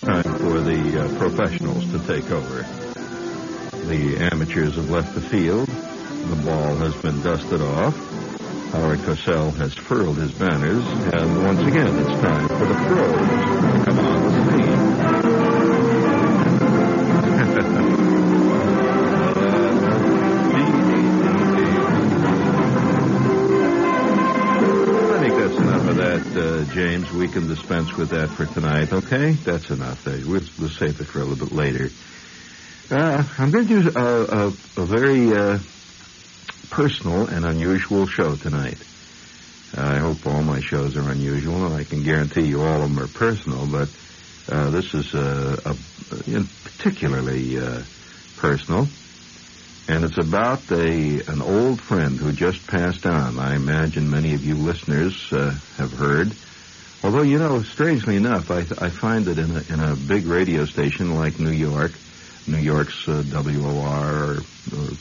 time for the professionals to take over. The amateurs have left the field. The ball has been dusted off. Howard Cosell has furled his banners, and once again it's time for the pros to come on the scene. I think that's enough of that, James. We can dispense with that for tonight, okay? That's enough. We'll save it for a little bit later. I'm going to do a very personal and unusual show tonight. I hope all my shows are unusual, and I can guarantee you all of them are personal, but this is particularly personal, and it's about an old friend who just passed on. I imagine many of you listeners have heard. Although, strangely enough, I find that in a big radio station like New York's WOR or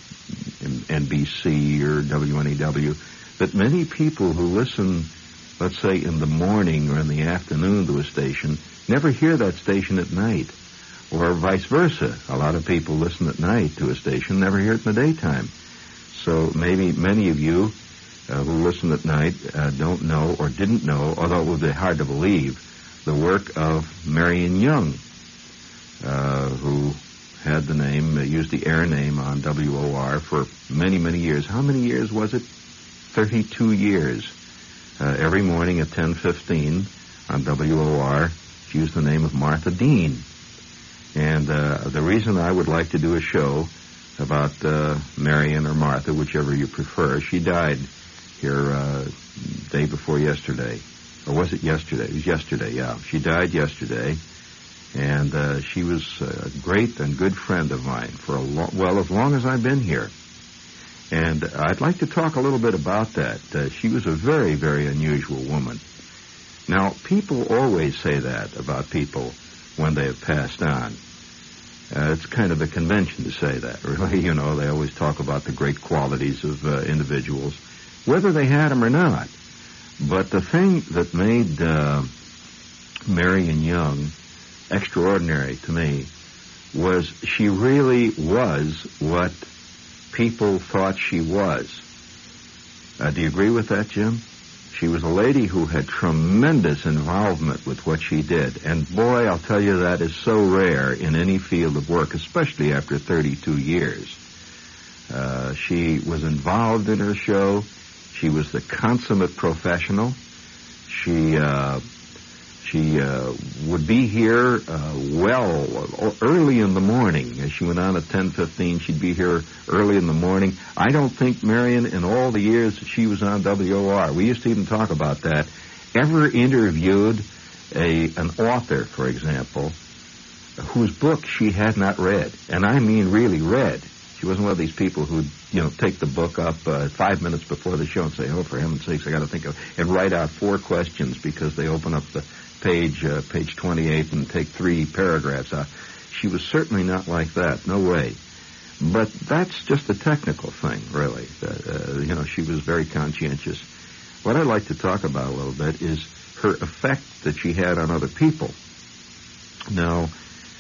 NBC or WNEW, that many people who listen, let's say, in the morning or in the afternoon to a station, never hear that station at night, or vice versa. A lot of people listen at night to a station, never hear it in the daytime. So maybe many of you who listen at night don't know or didn't know, although it would be hard to believe, the work of Marion Young, who had the name, used the air name on WOR for many, many years. How many years was it? 32 years. Every morning at 10:15 on WOR, she used the name of Martha Dean. And the reason I would like to do a show about Marion or Martha, whichever you prefer, she died here day before yesterday. Or was it yesterday? It was yesterday, yeah. She died yesterday. And she was a great and good friend of mine for as long as I've been here. And I'd like to talk a little bit about that. She was a very, very unusual woman. Now, people always say that about people when they have passed on. It's kind of a convention to say that, really. They always talk about the great qualities of individuals, whether they had them or not. But the thing that made Marion Young extraordinary to me was she really was what people thought she was. Do you agree with that, Jim? She was a lady who had tremendous involvement with what she did. And boy, I'll tell you, that is so rare in any field of work, especially after 32 years. She was involved in her show. She was the consummate professional. She would be here early in the morning. As she went on at 10:15, she'd be here early in the morning. I don't think Marion, in all the years that she was on WOR, we used to even talk about that, ever interviewed an author, for example, whose book she had not read. And I mean really read. She wasn't one of these people who'd, take the book up 5 minutes before the show and say, oh, for heaven's sakes, I got to think of, and write out 4 questions because they open up the page 28, and take 3 paragraphs out. She was certainly not like that, no way. But that's just a technical thing, really. She was very conscientious. What I'd like to talk about a little bit is her effect that she had on other people. Now,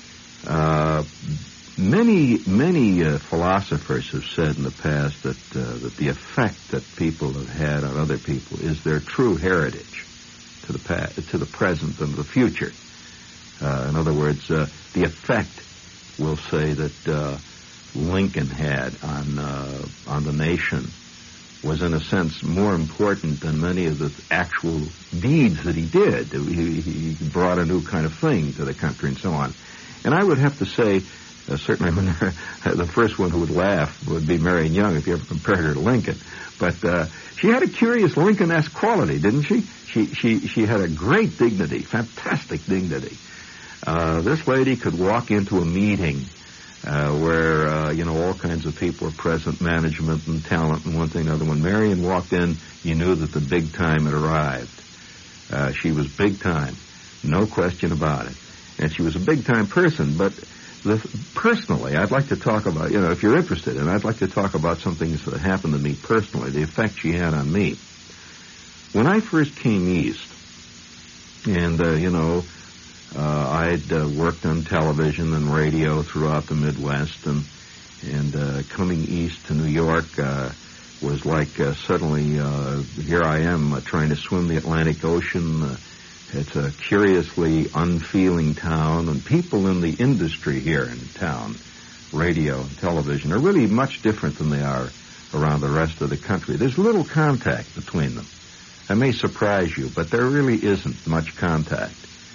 many philosophers have said in the past that the effect that people have had on other people is their true heritage to the present and the future. In other words, the effect, we'll say, that Lincoln had on the nation was, in a sense, more important than many of the actual deeds that he did. He brought a new kind of thing to the country and so on. And I would have to say, certainly the first one who would laugh would be Marion Young if you ever compared her to Lincoln. But she had a curious Lincoln-esque quality, didn't she? She had a great dignity, fantastic dignity. This lady could walk into a meeting where, all kinds of people were present, management and talent and one thing and another. When Marion walked in, you knew that the big time had arrived. She was big time, no question about it. And she was a big time person, but personally, I'd like to talk about, if you're interested, and I'd like to talk about something that happened to me personally, the effect she had on me. When I first came east, and, I'd worked on television and radio throughout the Midwest, and coming east to New York was like suddenly here I am trying to swim the Atlantic Ocean. It's a curiously unfeeling town, and people in the industry here in town, radio and television, are really much different than they are around the rest of the country. There's little contact between them. That may surprise you, but there really isn't much contact.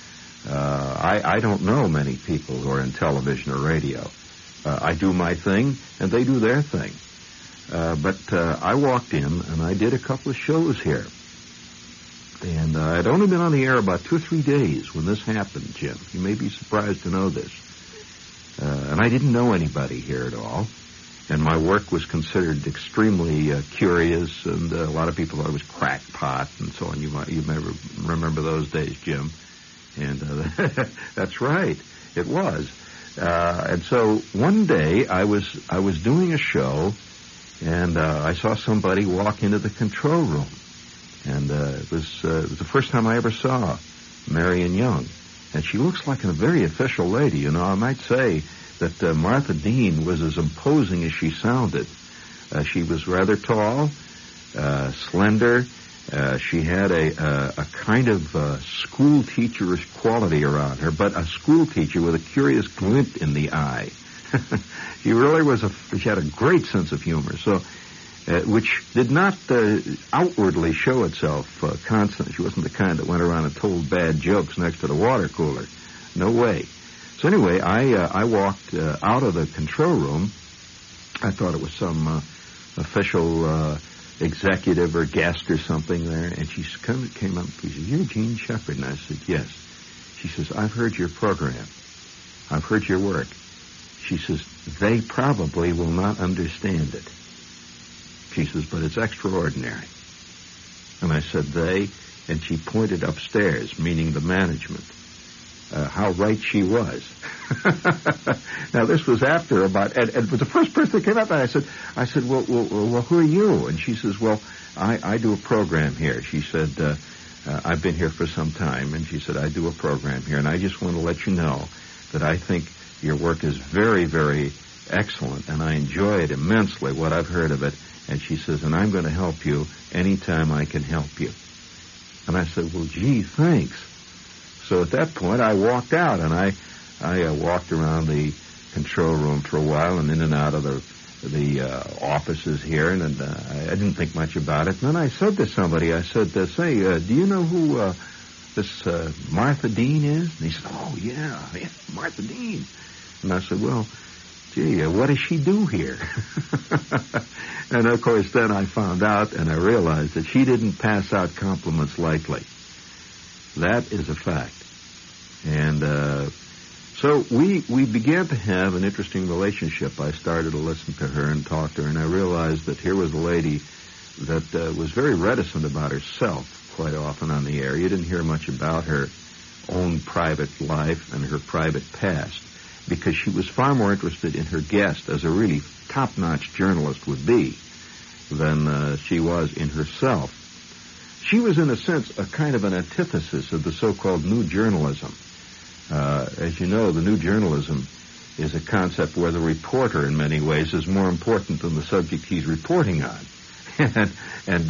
I don't know many people who are in television or radio. I do my thing, and they do their thing. But I walked in, and I did a couple of shows here. And I'd only been on the air about 2 or 3 days when this happened, Jim. You may be surprised to know this. And I didn't know anybody here at all. And my work was considered extremely curious, and a lot of people thought it was crackpot and so on. You may remember those days, Jim. And that's right, it was. And so one day I was doing a show, and I saw somebody walk into the control room. And it was the first time I ever saw Marion Young. And she looks like a very official lady. You know, I might say that Martha Dean was as imposing as she sounded. She was rather tall, slender. She had a kind of school teacherish quality around her, but a school teacher with a curious glint in the eye. She really she had a great sense of humor. So, which did not outwardly show itself constantly. She wasn't the kind that went around and told bad jokes next to the water cooler. No way. So anyway, I walked out of the control room. I thought it was some official executive or guest or something there, and she came up and she said, "You're Gene Shepard?" And I said, "Yes." She says, "I've heard your program. I've heard your work." She says, "They probably will not understand it." She says, "But it's extraordinary." And I said, "They?" And she pointed upstairs, meaning the management. How right she was. Now, this was after about, and it was the first person that came up, and I said, well, who are you? And she says, "Well, I do a program here." She said, "I've been here for some time," and she said, "I do a program here, and I just want to let you know that I think your work is very, very excellent, and I enjoy it immensely, what I've heard of it." And she says, "And I'm going to help you anytime I can help you." And I said, "Well, gee, thanks." So at that point, I walked out, and I walked around the control room for a while and in and out of the offices here, and I didn't think much about it. And then I said to somebody, I said, "Say, do you know who this Martha Dean is?" And he said, "Oh, yeah, Martha Dean." And I said, "Well, gee, what does she do here?" And, of course, then I found out and I realized that she didn't pass out compliments lightly. That is a fact. And so we began to have an interesting relationship. I started to listen to her and talk to her, and I realized that here was a lady that was very reticent about herself quite often on the air. You didn't hear much about her own private life and her private past, because she was far more interested in her guest, as a really top-notch journalist would be, than she was in herself. She was, in a sense, a kind of an antithesis of the so-called new journalism. As you know, the new journalism is a concept where the reporter, in many ways, is more important than the subject he's reporting on. and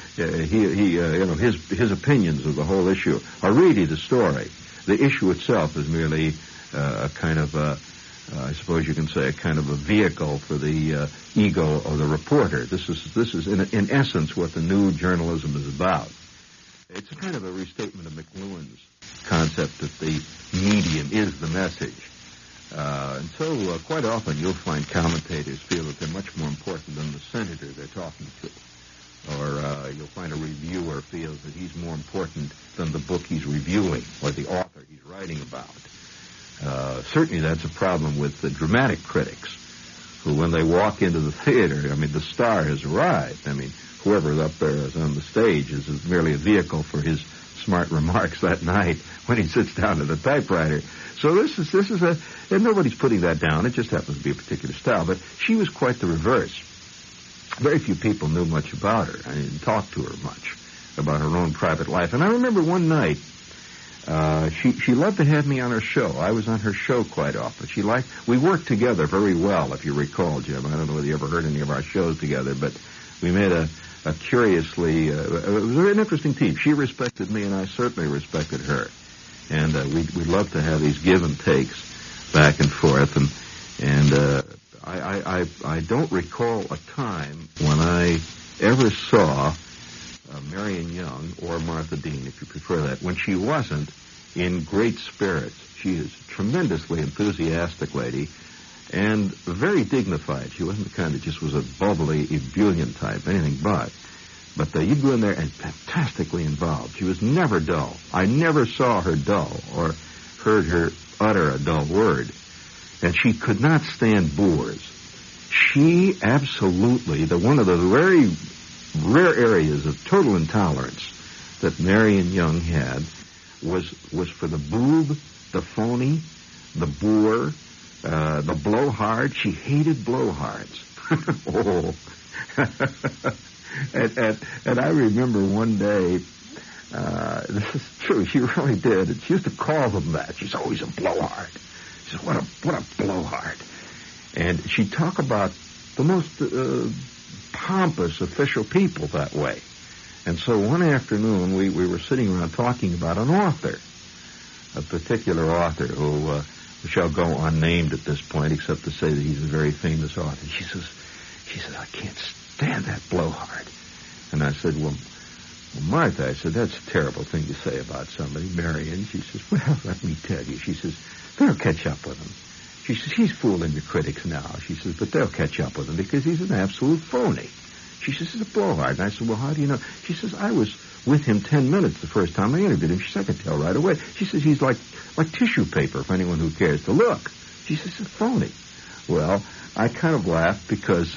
his opinions of the whole issue are really the story. The issue itself is merely a kind of I suppose you can say, a kind of a vehicle for the ego of the reporter. This is in essence what the new journalism is about. It's a kind of a restatement of McLuhan's concept that the medium is the message. And so quite often you'll find commentators feel that they're much more important than the senator they're talking to. Or you'll find a reviewer feels that he's more important than the book he's reviewing or the author he's writing about. Certainly that's a problem with the dramatic critics, who when they walk into the theater, I mean, the star has arrived. I mean, whoever's up there is on the stage is merely a vehicle for his smart remarks that night when he sits down at the typewriter. So this is and nobody's putting that down. It just happens to be a particular style. But she was quite the reverse. Very few people knew much about her. I didn't talk to her much about her own private life. And I remember one night, She loved to have me on her show. I was on her show quite often. We worked together very well, if you recall, Jim. I don't know whether you ever heard any of our shows together, but we made a curiously, it was an interesting team. She respected me, and I certainly respected her. And we loved to have these give and takes back and forth. And I don't recall a time when I ever saw Marion Young, or Martha Dean, if you prefer that, when she wasn't in great spirits. She is a tremendously enthusiastic lady and very dignified. She wasn't the kind that just was a bubbly, ebullient type, anything but. But you'd go in there and fantastically involved. She was never dull. I never saw her dull or heard her utter a dull word. And she could not stand bores. She absolutely, one of the very rare areas of total intolerance that Marion Young had was for the boob, the phony, the bore, the blowhard. She hated blowhards. Oh. and I remember one day, this is true, she really did, and she used to call them that. She's always a blowhard. She said, what a blowhard. And she'd talk about the most pompous official people that way. And so one afternoon we were sitting around talking about an author, a particular author who shall go unnamed at this point, except to say that he's a very famous author. She says, I can't stand that blowhard. And I said, well, Martha, I said, that's a terrible thing to say about somebody. Marion, she says, well, let me tell you. She says, they'll catch up with him. She says, he's fooling the critics now. She says, but they'll catch up with him because he's an absolute phony. She says, he's a blowhard. And I said, well, how do you know? She says, I was with him 10 minutes the first time I interviewed him. She said, I could tell right away. She says, he's like tissue paper for anyone who cares to look. She says, he's phony. Well, I kind of laughed because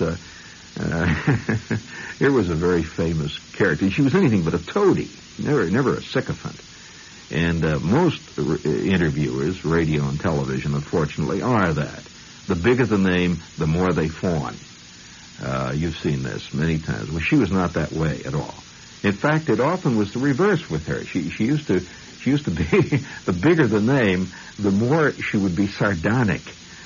here was a very famous character. She was anything but a toady, never a sycophant. And most interviewers, radio and television, unfortunately, are that. The bigger the name, the more they fawn. You've seen this many times. Well, she was not that way at all. In fact, it often was the reverse with her. She used to be the bigger the name, the more she would be sardonic.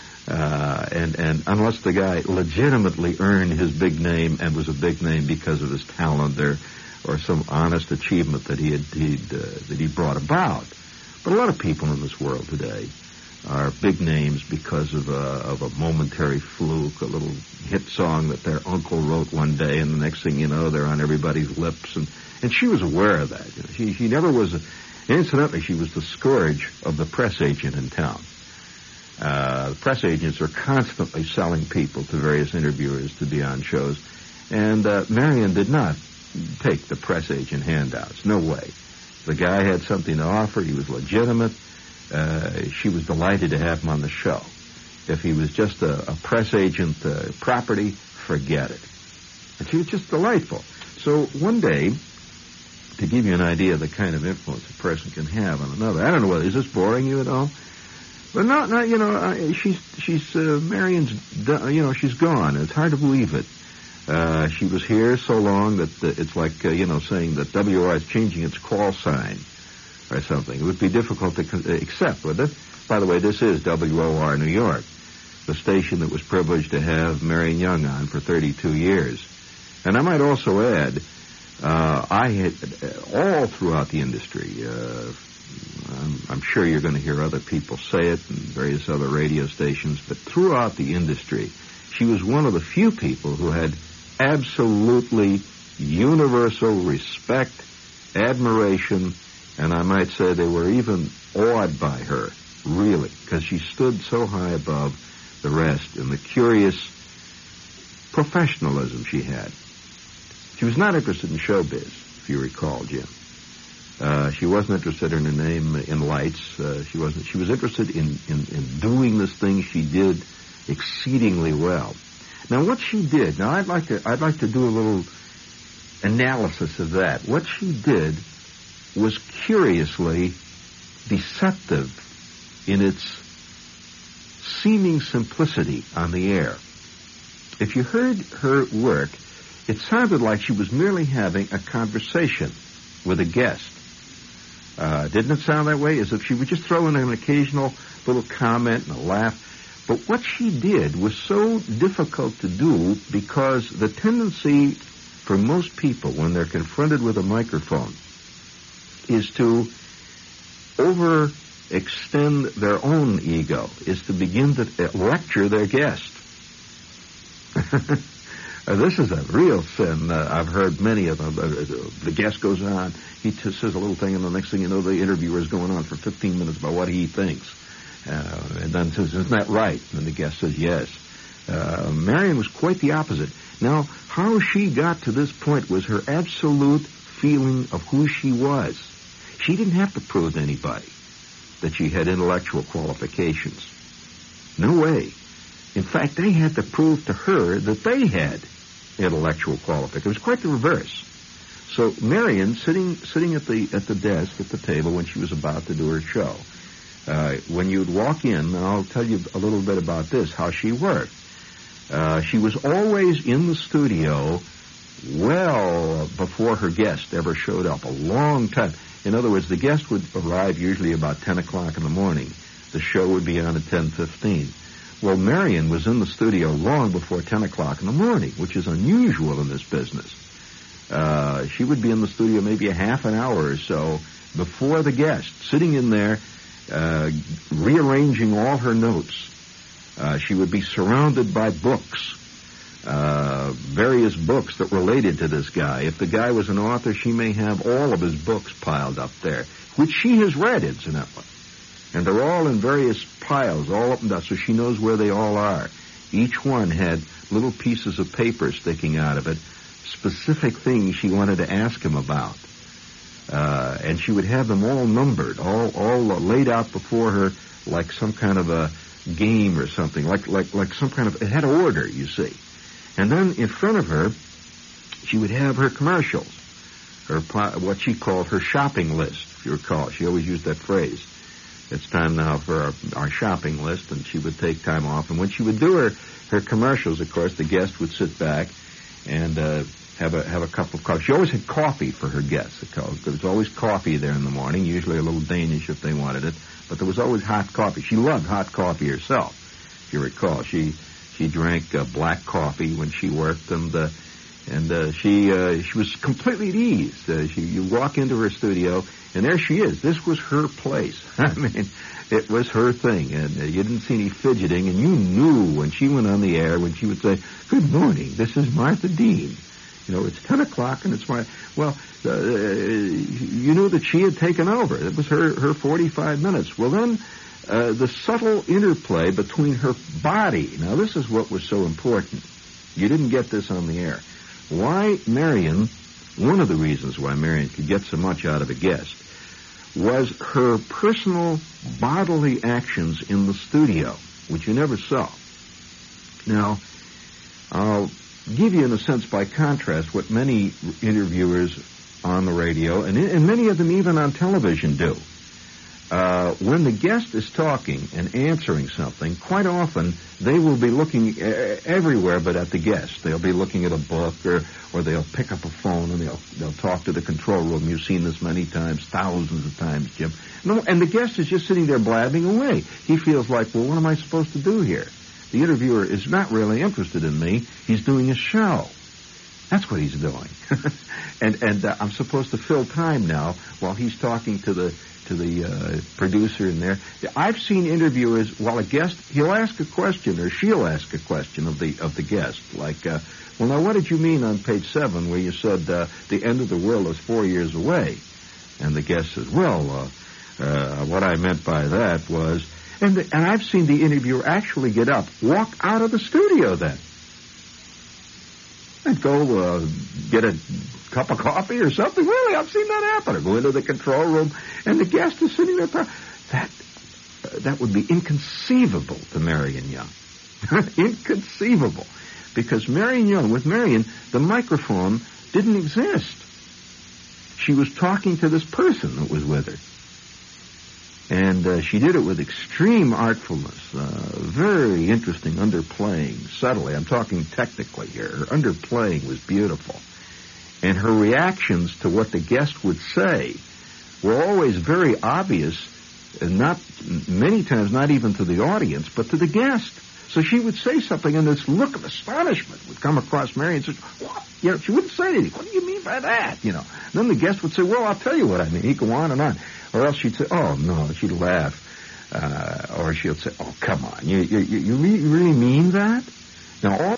And unless the guy legitimately earned his big name and was a big name because of his talent or some honest achievement that he brought about. But a lot of people in this world today are big names because of a momentary fluke, a little hit song that their uncle wrote one day, and the next thing you know, they're on everybody's lips. And she was aware of that. She never was. Incidentally, she was the scourge of the press agent in town. The press agents are constantly selling people to various interviewers to be on shows, and Marion did not take the press agent handouts. No way. The guy had something to offer. He was legitimate. She was delighted to have him on the show. If he was just a press agent property, forget it. And she was just delightful. So one day, to give you an idea of the kind of influence a person can have on another, I don't know whether, is this boring you at all? But not, she's Marion's, she's gone. It's hard to believe it. She was here so long that it's like, saying that WR is changing its call sign or something. It would be difficult to accept, would it? By the way, this is WOR New York, the station that was privileged to have Marion Young on for 32 years. And I might also add, I had, all throughout the industry, I'm sure you're going to hear other people say it and various other radio stations, but throughout the industry, she was one of the few people who had absolutely universal respect, admiration, and I might say they were even awed by her, really, because she stood so high above the rest in the curious professionalism she had. She was not interested in showbiz, if you recall, Jim. She wasn't interested in her name in lights. She was interested in doing this thing she did exceedingly well. Now, what she did, I'd like to do a little analysis of that. What she did was curiously deceptive in its seeming simplicity on the air. If you heard her work, it sounded like she was merely having a conversation with a guest. Didn't it sound that way? As if she would just throw in an occasional little comment and a laugh. But what she did was so difficult to do because the tendency for most people when they're confronted with a microphone is to overextend their own ego, is to begin to lecture their guest. This is a real sin. I've heard many of them. The guest goes on, he says a little thing, and the next thing you know, the interviewer is going on for 15 minutes about what he thinks. And then says, isn't that right? And the guest says, yes. Marion was quite the opposite. Now, how she got to this point was her absolute feeling of who she was. She didn't have to prove to anybody that she had intellectual qualifications. No way. In fact, they had to prove to her that they had intellectual qualifications. It was quite the reverse. So Marion, sitting at the desk, at the table, when she was about to do her show, when you'd walk in, and I'll tell you a little bit about this, how she worked. She was always in the studio well before her guest ever showed up, a long time. In other words, the guest would arrive usually about 10 o'clock in the morning. The show would be on at 10:15. Well, Marion was in the studio long before 10 o'clock in the morning, which is unusual in this business. She would be in the studio maybe a half an hour or so before the guest, sitting in there, rearranging all her notes. She would be surrounded by books, various books that related to this guy. If the guy was an author, she may have all of his books piled up there, which she has read, incidentally. And they're all in various piles, all up and down, so she knows where they all are. Each one had little pieces of paper sticking out of it, specific things she wanted to ask him about. And she would have them all numbered, all laid out before her like some kind of a game or something, like some kind of, it had order, you see. And then in front of her, she would have her commercials, what she called her shopping list, if you recall. She always used that phrase. It's time now for our shopping list, and she would take time off. And when she would do her commercials, of course, the guest would sit back and have a cup of coffee. She always had coffee for her guests. There was always coffee there in the morning, usually a little Danish if they wanted it, but there was always hot coffee. She loved hot coffee herself, if you recall. She drank black coffee when she worked, and she was completely at ease. You walk into her studio, and there she is. This was her place. I mean, it was her thing, and you didn't see any fidgeting, and you knew when she went on the air, when she would say, "Good morning, this is Martha Dean. You know, it's 10 o'clock, and it's my..." Well, you knew that she had taken over. It was her 45 minutes. Well, then, the subtle interplay between her body. Now, this is what was so important. You didn't get this on the air. One of the reasons why Marion could get so much out of a guest was her personal bodily actions in the studio, which you never saw. Now, I'll give you, in a sense, by contrast, what many interviewers on the radio, and many of them even on television, do. When the guest is talking and answering something, quite often they will be looking everywhere but at the guest. They'll be looking at a book, or they'll pick up a phone and they'll talk to the control room. You've seen this many times, thousands of times, Jim. No, and the guest is just sitting there blabbing away. He feels like, well, what am I supposed to do here? The interviewer is not really interested in me. He's doing a show. That's what he's doing. and I'm supposed to fill time now while he's talking to the producer in there. I've seen interviewers, while a guest, he'll ask a question, or she'll ask a question of the guest, like, well, now, what did you mean on page 7 where you said the end of the world is 4 years away? And the guest says, well, what I meant by that was, and I've seen the interviewer actually get up, walk out of the studio then, and go get a cup of coffee or something. Really, I've seen that happen. Or go into the control room, and the guest is sitting there. That would be inconceivable to Marion Young. Inconceivable. Because with Marion, the microphone didn't exist. She was talking to this person that was with her. And she did it with extreme artfulness, very interesting underplaying, subtly. I'm talking technically here. Her underplaying was beautiful. And her reactions to what the guest would say were always very obvious, and not many times not even to the audience, but to the guest. So she would say something, and this look of astonishment would come across Mary, and say, "What?" She wouldn't say anything. "What do you mean by that?" And then the guest would say, "Well, I'll tell you what I mean." He'd go on and on. Or else she'd say, "Oh, no," she'd laugh. Or she'll say, "Oh, come on, you really mean that?" Now,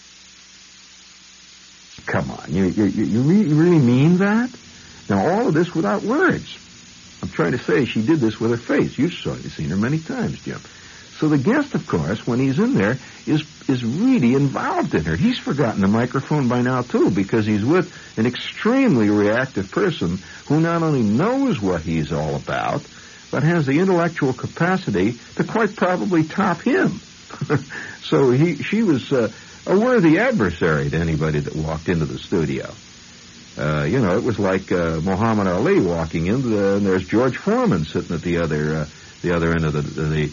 come on, you really mean that? Now, all of this without words. I'm trying to say she did this with her face. You've seen her many times, Jim. So the guest, of course, when he's in there, is really involved in her. He's forgotten the microphone by now, too, because he's with an extremely reactive person who not only knows what he's all about, but has the intellectual capacity to quite probably top him. So she was a worthy adversary to anybody that walked into the studio. It was like Muhammad Ali walking in, and there's George Foreman sitting at the other end of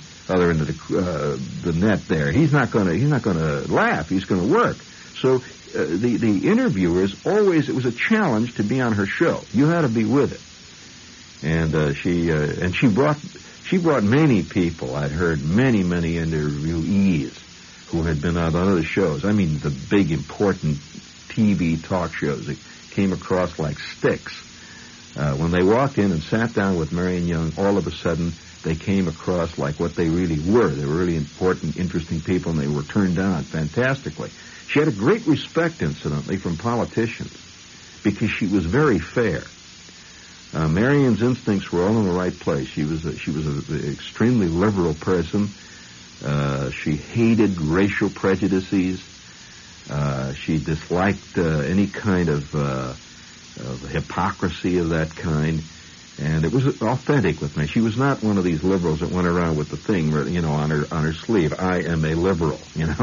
the net there. He's not going to laugh. He's going to work. So the interviewers it was a challenge to be on her show. You had to be with it. And she brought many people. I'd heard many interviewees who had been on other shows. I mean, the big important TV talk shows that came across like sticks. When they walked in and sat down with Marion Young, all of a sudden they came across like what they really were. They were really important, interesting people, and they were turned on fantastically. She had a great respect, incidentally, from politicians because she was very fair. Marion's instincts were all in the right place. She was an extremely liberal person. She hated racial prejudices. She disliked any kind of hypocrisy of that kind. And it was authentic with me. She was not one of these liberals that went around with the thing, on her sleeve. "I am a liberal,"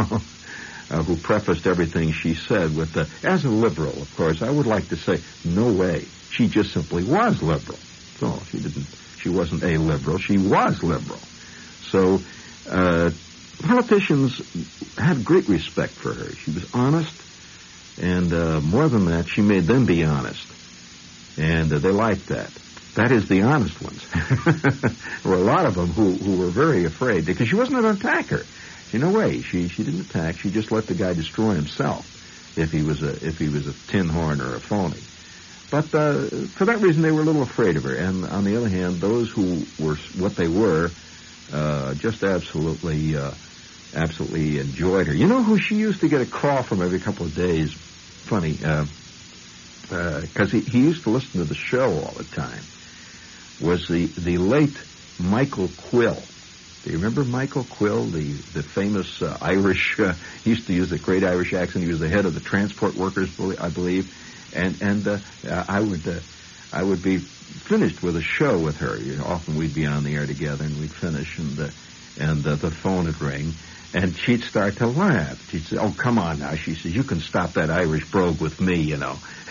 who prefaced everything she said with as a liberal, of course, I would like to say, no way. She just simply was liberal. So she wasn't a liberal. She was liberal. So politicians had great respect for her. She was honest, and more than that, she made them be honest. And they liked that. That is, the honest ones. There were a lot of them who were very afraid, because she wasn't an attacker. In a way, she didn't attack. She just let the guy destroy himself if he was a tin horn or a phony. But for that reason, they were a little afraid of her. And on the other hand, those who were what they were just absolutely enjoyed her. You know who she used to get a call from every couple of days? Funny, because he used to listen to the show all the time. Was the late Michael Quill. Do you remember Michael Quill, the famous Irish? He used to use a great Irish accent. He was the head of the transport workers, I believe. And I would be finished with a show with her. Often we'd be on the air together, and we'd finish, and the phone would ring, and she'd start to laugh. She'd say, "Oh, come on now," she says, "you can stop that Irish brogue with me, And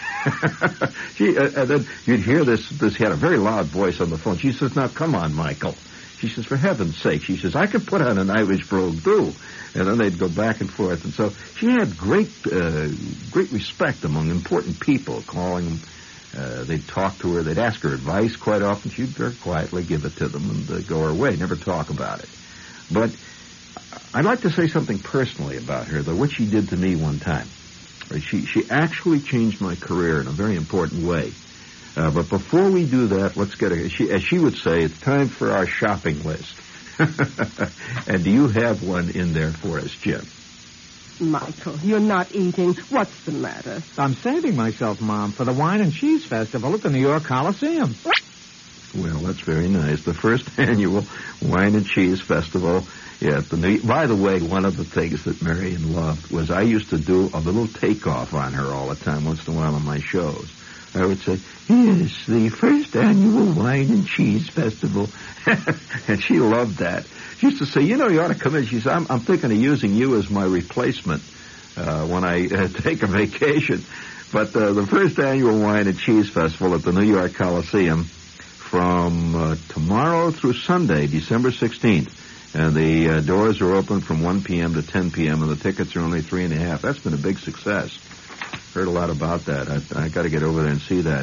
then you'd hear this. He had a very loud voice on the phone. She says, "Now, come on, Michael." She says, "For heaven's sake," she says, "I could put on an Irish brogue, too." And then they'd go back and forth. And so she had great respect among important people, calling them. They'd talk to her. They'd ask her advice quite often. She'd very quietly give it to them and go her way, never talk about it. But I'd like to say something personally about her, though, what she did to me one time. She actually changed my career in a very important way. But before we do that, let's get as she would say, it's time for our shopping list. And do you have one in there for us, Jim? Michael, you're not eating. What's the matter? I'm saving myself, Mom, for the Wine and Cheese Festival at the New York Coliseum. Well, that's very nice. The first annual Wine and Cheese Festival. Yeah, by the way, one of the things that Marion loved was I used to do a little takeoff on her all the time, once in a while on my shows. I would say, "Yes, the first annual Wine and Cheese Festival." And she loved that. She used to say, "You ought to come in." She said, I'm thinking of using you as my replacement when I take a vacation. But the first annual Wine and Cheese Festival at the New York Coliseum from tomorrow through Sunday, December 16th. And the doors are open from 1 p.m. to 10 p.m., and the tickets are only $3.50. That's been a big success. Heard a lot about that. I got to get over there and see that.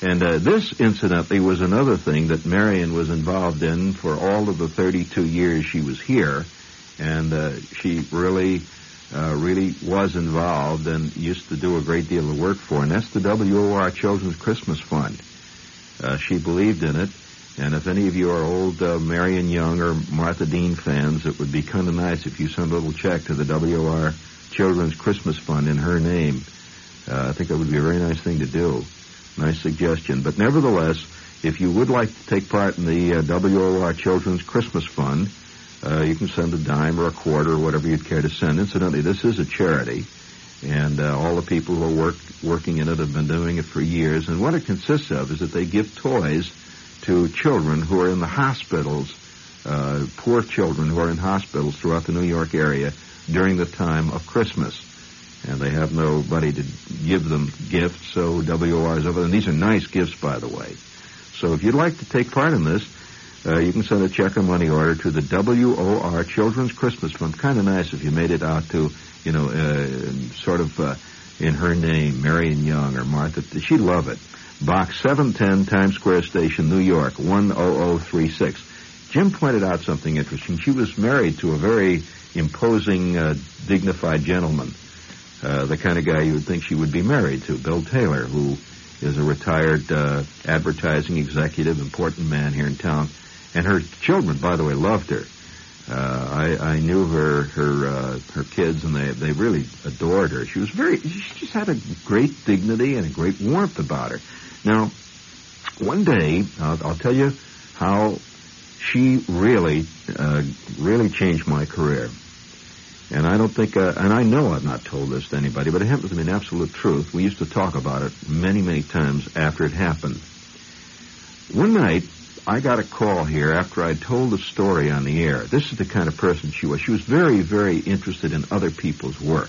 And this, incidentally, was another thing that Marion was involved in for all of the 32 years she was here. And she really was involved and used to do a great deal of work for. And that's the WOR Children's Christmas Fund. She believed in it. And if any of you are old Marion Young or Martha Dean fans, it would be kind of nice if you send a little check to the WOR Children's Christmas Fund in her name. I think that would be a very nice thing to do. Nice suggestion. But nevertheless, if you would like to take part in the WOR Children's Christmas Fund, you can send a dime or a quarter or whatever you'd care to send. Incidentally, this is a charity, and all the people who are working in it have been doing it for years. And what it consists of is that they give toys to children who are in the hospitals, poor children who are in hospitals throughout the New York area during the time of Christmas. And they have nobody to give them gifts, so WOR is over. And these are nice gifts, by the way. So if you'd like to take part in this, you can send a check or money order to the WOR Children's Christmas Fund. Kind of nice if you made it out to, sort of in her name, Marion Young or Martha. She'd love it. Box 710, Times Square Station, New York, 10036. Jim pointed out something interesting. She was married to a very imposing, dignified gentleman. The kind of guy you would think she would be married to, Bill Taylor, who is a retired advertising executive, important man here in town. And her children, by the way, loved her. I knew her kids, and they really adored her. She just had a great dignity and a great warmth about her. Now, one day, I'll tell you how she really changed my career. And I don't think, and I know I've not told this to anybody, but it happens to be an absolute truth. We used to talk about it many, many times after it happened. One night, I got a call here after I'd told the story on the air. This is the kind of person she was. She was very, very interested in other people's work.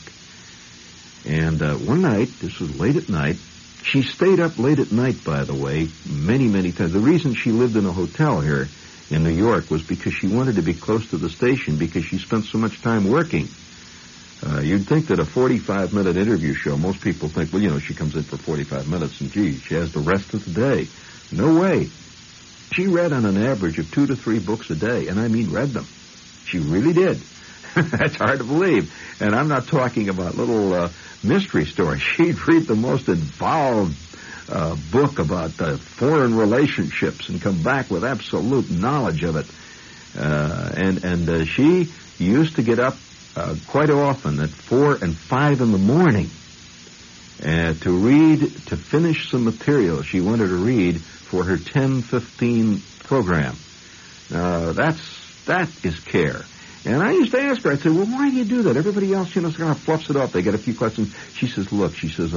And one night, this was late at night, she stayed up late at night, by the way, many, many times. The reason she lived in a hotel here in New York was because she wanted to be close to the station because she spent so much time working. You'd think that a 45-minute interview show, most people think, well, she comes in for 45 minutes and, gee, she has the rest of the day. No way. She read on an average of 2 to 3 books a day, and I mean read them. She really did. That's hard to believe. And I'm not talking about little mystery stories. She'd read the most involved book about foreign relationships and come back with absolute knowledge of it. And she used to get up quite often at 4 and 5 in the morning to finish some material she wanted to read for her 10:15 program. That is care. And I used to ask her, I'd say, well, why do you do that? Everybody else, kind of fluffs it up. They get a few questions. She says, look,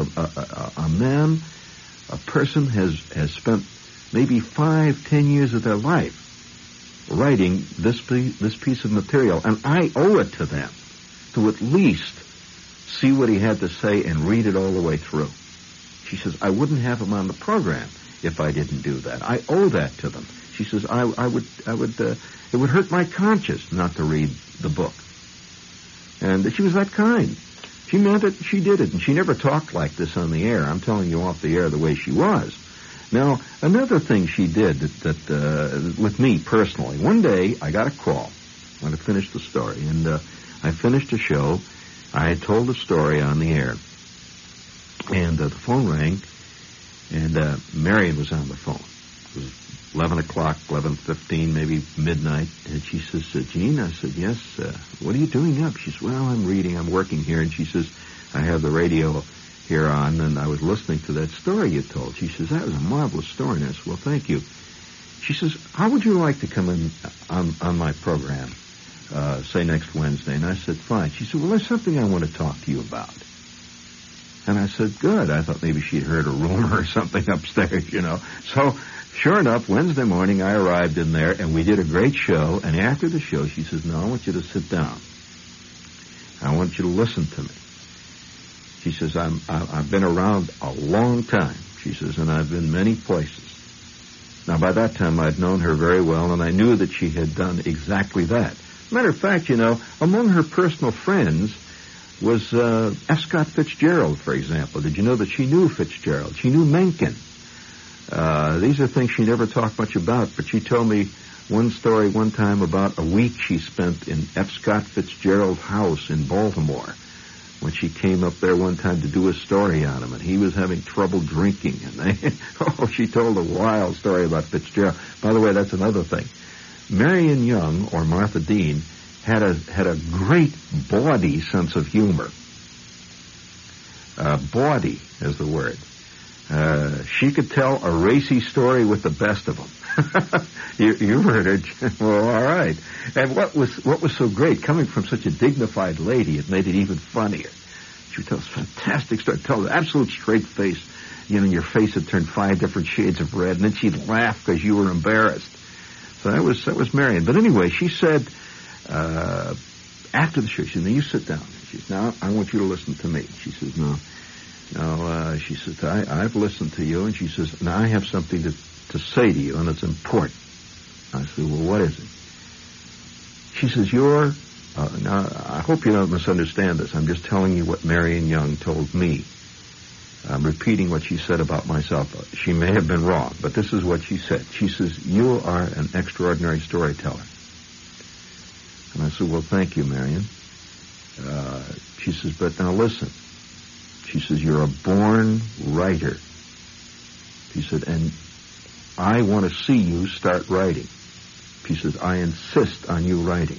a person has spent maybe 5-10 years of their life writing this piece of material, and I owe it to them to at least see what he had to say and read it all the way through. She says, I wouldn't have him on the program if I didn't do that. I owe that to them. She says, it would hurt my conscience not to read the book. And she was that kind. She meant it, she did it, and she never talked like this on the air. I'm telling you off the air the way she was. Now, another thing she did that with me personally, one day I got a call. I want to finish the story, and I finished the show. I had told the story on the air, and the phone rang, and Marion was on the phone. It was 11 o'clock, 11:15, maybe midnight, and she says, Gene? I said, yes. What are you doing up? She says, well, I'm reading, I'm working here, and she says, I have the radio here on, and I was listening to that story you told. She says, that was a marvelous story. And I said, well, thank you. She says, how would you like to come in on my program, say next Wednesday? And I said, fine. She said, well, there's something I want to talk to you about. And I said, good. I thought maybe she'd heard a rumor or something upstairs, So, sure enough, Wednesday morning I arrived in there, and we did a great show. And after the show, she says, no, I want you to sit down. I want you to listen to me. She says, I've been around a long time, she says, and I've been many places. Now, by that time, I'd known her very well, and I knew that she had done exactly that. Matter of fact, among her personal friends was F. Scott Fitzgerald, for example. Did you know that she knew Fitzgerald? She knew Mencken. These are things she never talked much about, but she told me one story one time about a week she spent in F. Scott Fitzgerald's house in Baltimore when she came up there one time to do a story on him, and he was having trouble drinking. And she told a wild story about Fitzgerald. By the way, that's another thing. Marion Young, or Martha Dean, had a great bawdy sense of humor. Bawdy is the word. She could tell a racy story with the best of them. You heard her. Well, all right. And what was so great, coming from such a dignified lady, it made it even funnier. She would tell us fantastic stories, tell an absolute straight face. You know, your face had turned 5 different shades of red, and then she'd laugh because you were embarrassed. So that was Marion. But anyway, she said after the show, she said, "Now you sit down." She said, "Now I want you to listen to me." She says, "No." She says, I've listened to you, and she says, "Now I have something to say to you, and it's important." I said, "Well, what is it?" She says, now, I hope you don't misunderstand this. I'm just telling you what Marion Young told me. I'm repeating what she said about myself. She may have been wrong, but this is what she said. She says, "You are an extraordinary storyteller." And I said, "Well, thank you, Marion." She says, "But now listen." She says, "You're a born writer." She said, "And I want to see you start writing." She says, "I insist on you writing."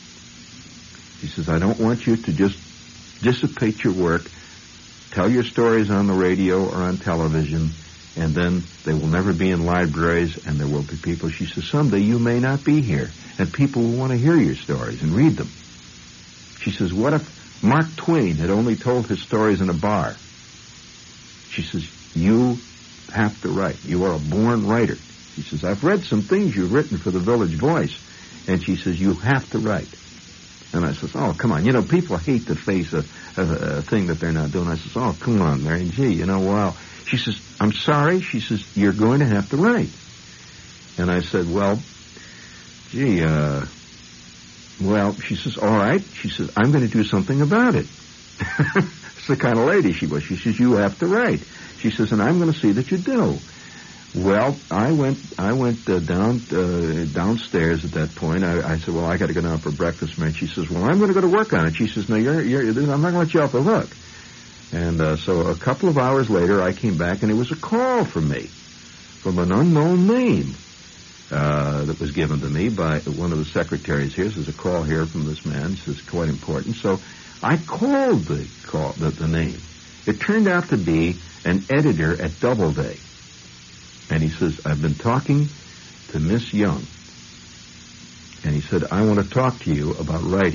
She says, "I don't want you to just dissipate your work, tell your stories on the radio or on television, and then they will never be in libraries, and there will be people." She says, "Someday you may not be here, and people will want to hear your stories and read them." She says, "What if Mark Twain had only told his stories in a bar?" She says, "You have to write. You are a born writer." She says, "I've read some things you've written for the Village Voice." And she says, "You have to write." And I says, "Oh, come on. You know, people hate to face a thing that they're not doing." I says, "Oh, come on, Mary. Gee, you know, wow." She says, "I'm sorry." She says, "You're going to have to write." And I said, "Well, gee, well," she says, "all right." She says, "I'm going to do something about it." It's the kind of lady she was. She says, "You have to write." She says, "And I'm going to see that you do." Well, I went downstairs at that point. I said, "Well, I got to go down for breakfast, man." She says, "Well, I'm going to go to work on it." She says, "No, I'm not going to let you off the hook." And so a couple of hours later, I came back, and it was a call from me, from an unknown name that was given to me by one of the secretaries here. There's a call here from this man. This is quite important. So I called the name. It turned out to be an editor at Doubleday. And he says, "I've been talking to Miss Young." And he said, "I want to talk to you about writing."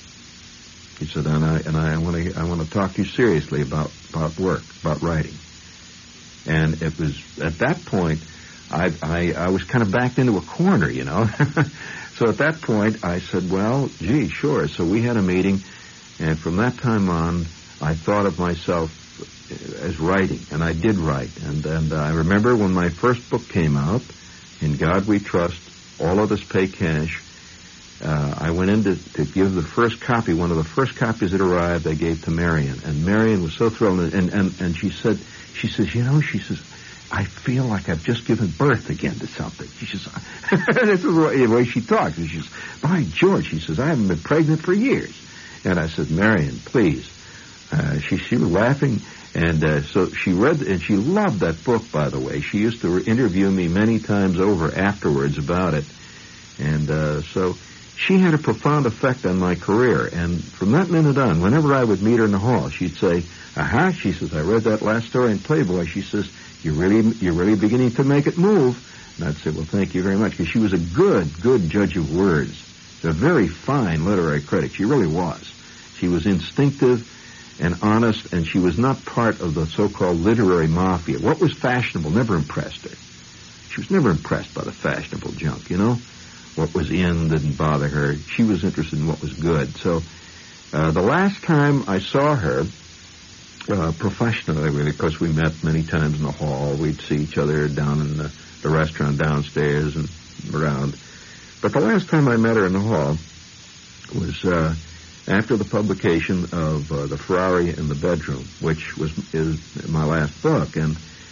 He said, and I want to talk to you seriously about work, about writing. And it was at that point I was kind of backed into a corner, you know. So at that point I said, "Well, gee, sure." So we had a meeting, and from that time on I thought of myself as writing, and I did write. And I remember when my first book came out, "In God We Trust, All Others Pay Cash," I went in to give the first copy. One of the first copies that arrived I gave to Marion, and Marion was so thrilled, and she says, "You know," she says, "I feel like I've just given birth again to something." She says, this is the way she talks. She says, "By George," she says, "I haven't been pregnant for years." And I said, "Marion, please." She was laughing. And so she read, and she loved that book, by the way. She used to interview me many times over afterwards about it. And so she had a profound effect on my career. And from that minute on, whenever I would meet her in the hall, she'd say, "Aha," she says, "I read that last story in Playboy." She says, you're really beginning to make it move." And I'd say, "Well, thank you very much," because she was a good judge of words. A very fine literary critic. She really was. She was instinctive and honest, and she was not part of the so-called literary mafia. What was fashionable never impressed her. She was never impressed by the fashionable junk, you know. What was in didn't bother her. She was interested in what was good. So the last time I saw her professionally, because we met many times in the hall, we'd see each other down in the restaurant downstairs and around. But the last time I met her in the hall was after the publication of The Ferrari in the Bedroom, which is my last book. And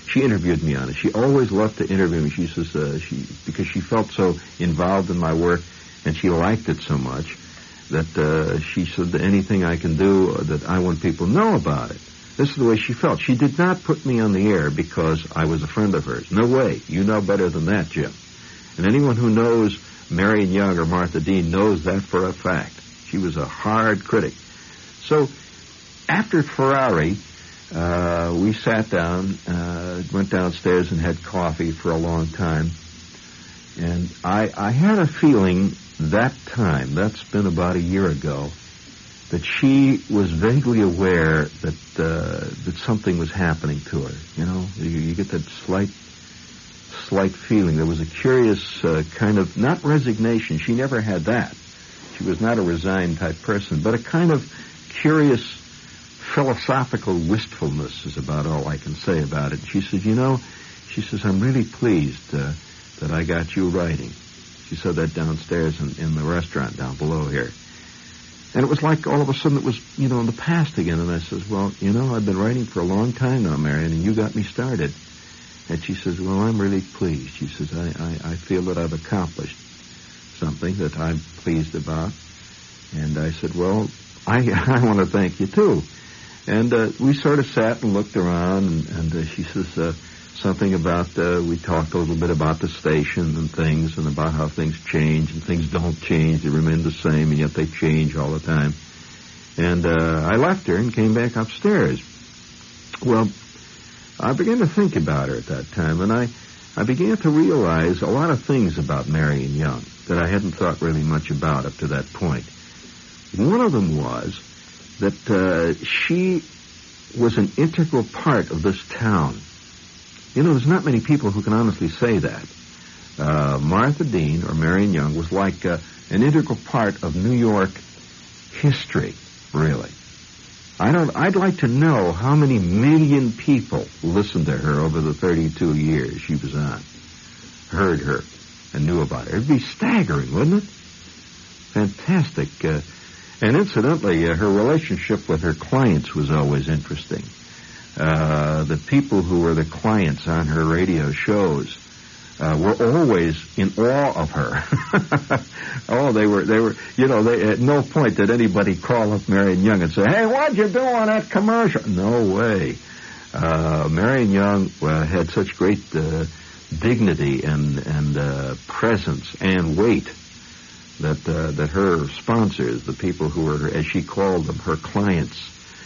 she interviewed me on it. She always loved to interview me. She says because she felt so involved in my work and she liked it so much that she said that anything I can do that I want people to know about it. This is the way she felt. She did not put me on the air because I was a friend of hers. No way. You know better than that, Jim. And anyone who knows Marion Young or Martha Dean knows that for a fact. She was a hard critic. So after Ferrari, we sat down, went downstairs and had coffee for a long time. And I had a feeling that time, that's been about a year ago, that she was vaguely aware that something was happening to her. You know, you get that slight feeling. There was a curious kind of, not resignation. She never had that. She was not a resigned type person, but a kind of curious philosophical wistfulness is about all I can say about it. She said, I'm really pleased that I got you writing. She said that downstairs in the restaurant down below here. And it was like all of a sudden it was, in the past again. And I says, well, I've been writing for a long time now, Marion, and you got me started. And she says, well, I'm really pleased. She says, I feel that I've accomplished something that I'm pleased about. And I said, well, I want to thank you, too. And we sort of sat and looked around, and she says something about, we talked a little bit about the station and things, and about how things change, and things don't change. They remain the same, and yet they change all the time. And I left her and came back upstairs. Well, I began to think about her at that time, and I began to realize a lot of things about Marion Young that I hadn't thought really much about up to that point. One of them was that she was an integral part of this town. There's not many people who can honestly say that. Martha Dean, or Marion Young, was like an integral part of New York history, really. I'd like to know how many million people listened to her over the 32 years she was on, heard her, and knew about her. It'd be staggering, wouldn't it? Fantastic. And incidentally, her relationship with her clients was always interesting. The people who were the clients on her radio shows were always in awe of her. Oh, they were, at no point did anybody call up Marion Young and say, hey, what'd you do on that commercial? No way. Marion Young had such great dignity and presence and weight that her sponsors, the people who were, as she called them, her clients,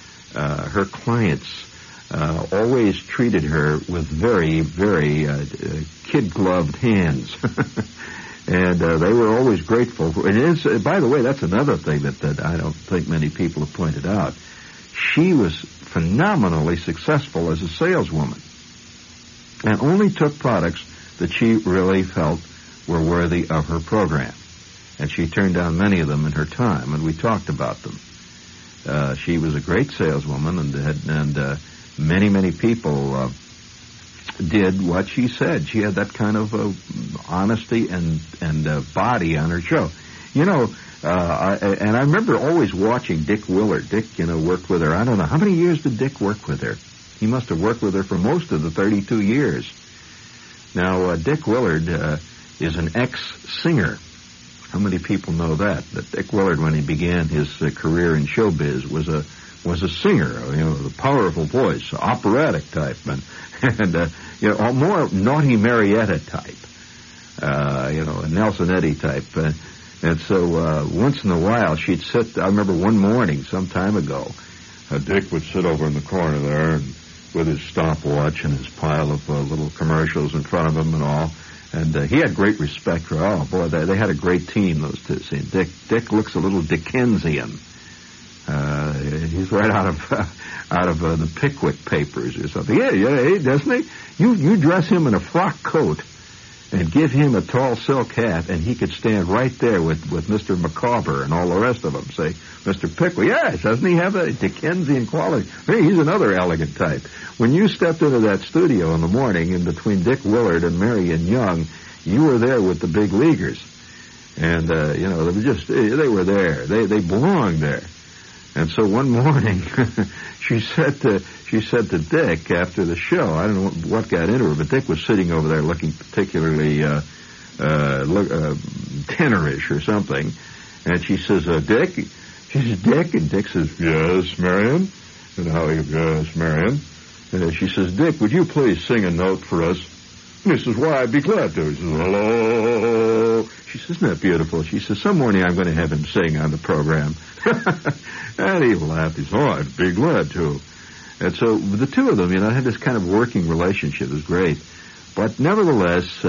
always treated her with very, very kid-gloved hands. And they were always grateful for it. And by the way, that's another thing that I don't think many people have pointed out. She was phenomenally successful as a saleswoman and only took products that she really felt were worthy of her program. And she turned down many of them in her time, and we talked about them. She was a great saleswoman, and many, many people did what she said. She had that kind of honesty and body on her show. I remember always watching Dick Willard. Dick, worked with her. I don't know. How many years did Dick work with her? He must have worked with her for most of the 32 years. Now, Dick Willard is an ex-singer. How many people know that? That Dick Willard, when he began his career in showbiz, was a singer, the powerful voice, operatic type, and more Naughty Marietta type, a Nelson-Eddy type. And so once in a while she'd sit, I remember one morning some time ago, Dick would sit over in the corner there and, with his stopwatch and his pile of little commercials in front of him and all. And he had great respect for, they had a great team, those two. See, Dick looks a little Dickensian. He's right out of the Pickwick Papers or something. Yeah, doesn't he? You dress him in a frock coat and give him a tall silk hat, and he could stand right there with Mr. Micawber and all the rest of them. Say, Mr. Pickwick, yes, doesn't he have a Dickensian quality? Hey, he's another elegant type. When you stepped into that studio in the morning in between Dick Willard and Marion Young, you were there with the big leaguers. And, they were there. They belonged there. And so one morning, she said to Dick after the show, I don't know what got into her, but Dick was sitting over there looking particularly tenorish or something. And she says, Dick? She says, Dick? And Dick says, yes, Marion. And yes, Marion. And she says, Dick, would you please sing a note for us? And he says, why, I'd be glad to. He says, hello. She says, isn't that beautiful? She says, some morning I'm going to have him sing on the program. And he laughed. He said, oh, I'd be glad to. And so the two of them, had this kind of working relationship. It was great. But nevertheless,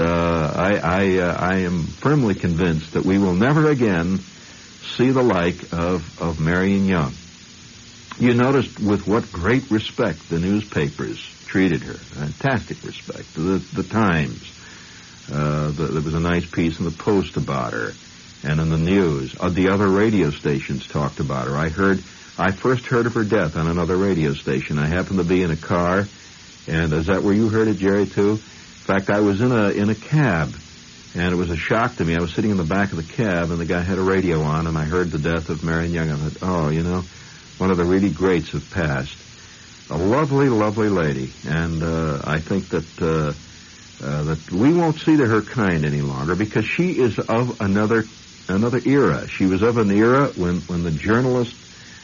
I am firmly convinced that we will never again see the like of Marion Young. You noticed with what great respect the newspapers treated her. Fantastic respect. The Times. There was a nice piece in the Post about her. And in the news. The other radio stations talked about her. I first heard of her death on another radio station. I happened to be in a car. And is that where you heard it, Jerry, too? In fact, I was in a cab. And it was a shock to me. I was sitting in the back of the cab, and the guy had a radio on, and I heard the death of Marion Young. I thought, one of the really greats have passed. A lovely, lovely lady. And I think that we won't see to her kind any longer because she is of another era. She was of an era when the journalist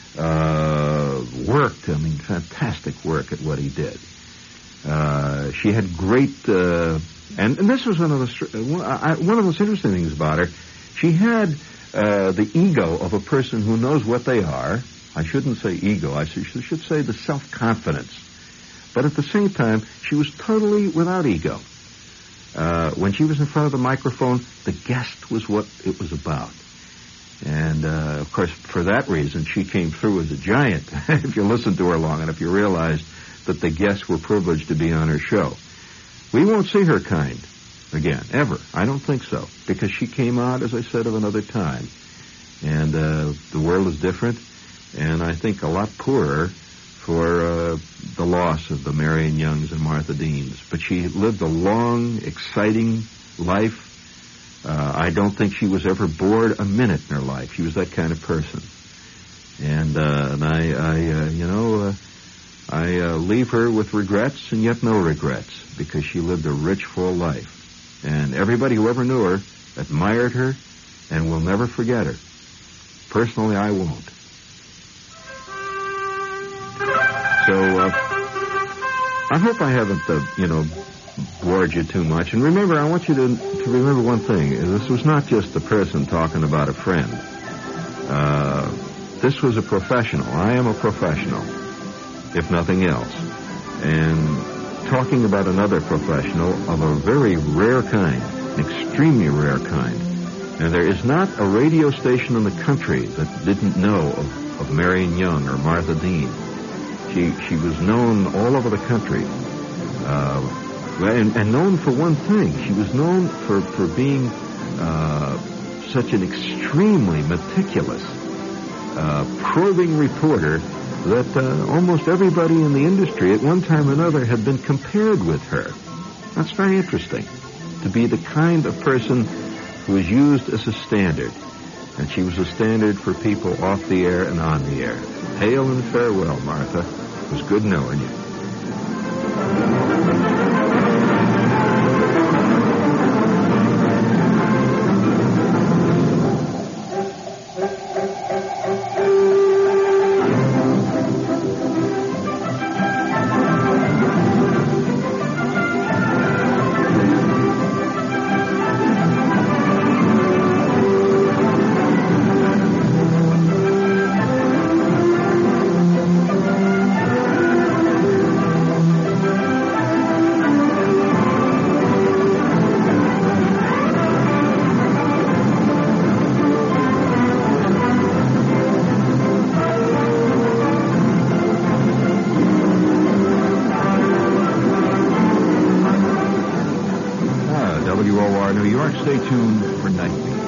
worked. Fantastic work at what he did. She had great, and this was one of the most interesting things about her. She had the ego of a person who knows what they are. I shouldn't say ego. I should say the self-confidence. But at the same time, she was totally without ego. When she was in front of the microphone, the guest was what it was about. And, of course, for that reason, she came through as a giant. If you listened to her long enough, you realized that the guests were privileged to be on her show. We won't see her kind again, ever. I don't think so. Because she came out, as I said, of another time. And the world is different. And I think a lot poorer for the loss of the Marion Youngs and Martha Deans. But she lived a long, exciting life. I don't think she was ever bored a minute in her life. She was that kind of person. And I leave her with regrets and yet no regrets because she lived a rich, full life. And everybody who ever knew her admired her and will never forget her. Personally, I won't. So, I hope I haven't, bored you too much. And remember, I want you to remember one thing. This was not just a person talking about a friend. This was a professional. I am a professional, if nothing else. And talking about another professional of a very rare kind, an extremely rare kind. And there is not a radio station in the country that didn't know of Marion Young or Martha Dean. She was known all over the country, and known for one thing. She was known for being such an extremely meticulous, probing reporter that almost everybody in the industry at one time or another had been compared with her. That's very interesting, to be the kind of person who is used as a standard. And she was a standard for people off the air and on the air. Hail and farewell, Martha. It was good knowing you. Stay tuned for Nightbeat.